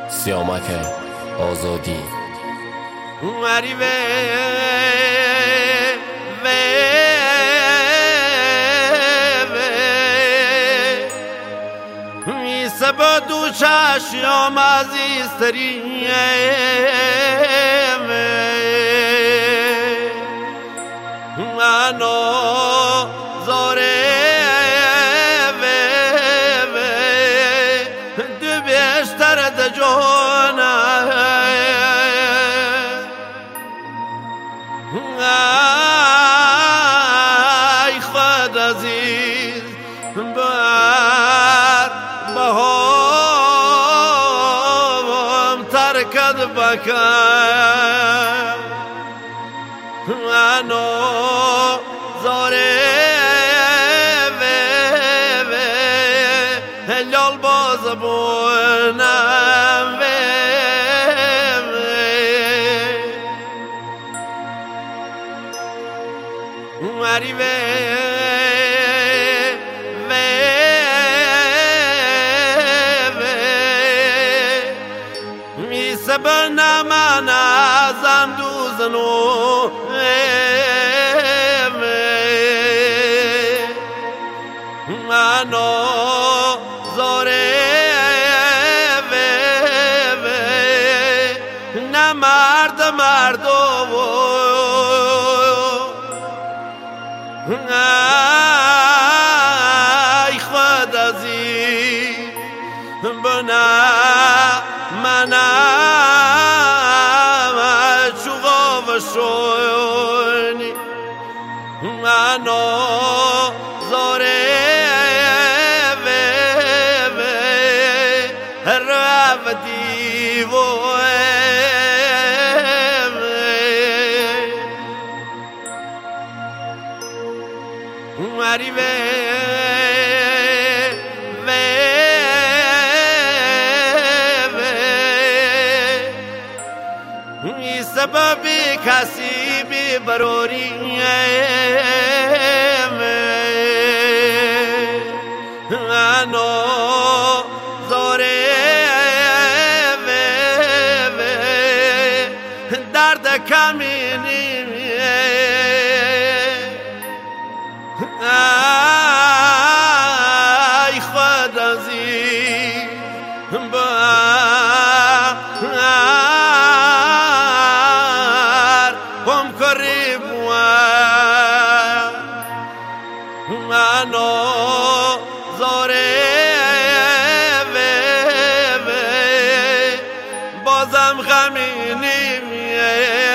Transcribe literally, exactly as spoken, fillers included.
سیامک آزادی مری وی وی وی می سبا دو چشم عزیزترین منو زاره دو بیشتر د جونه ای خود عزیز بر بهم ترکت بکن منو زاره هلال باز بونم مری وی وی می سبنا من از اندوزنو منو زاره نه مرد مردو ای خود عزیز بنا منم چوغا و شونی منو زاره رفتی و مری وی وی سببی کسی بی بروری منو زاره درد کمینی ای خود عزیز بر هم قریب منو زاره بازم غمینی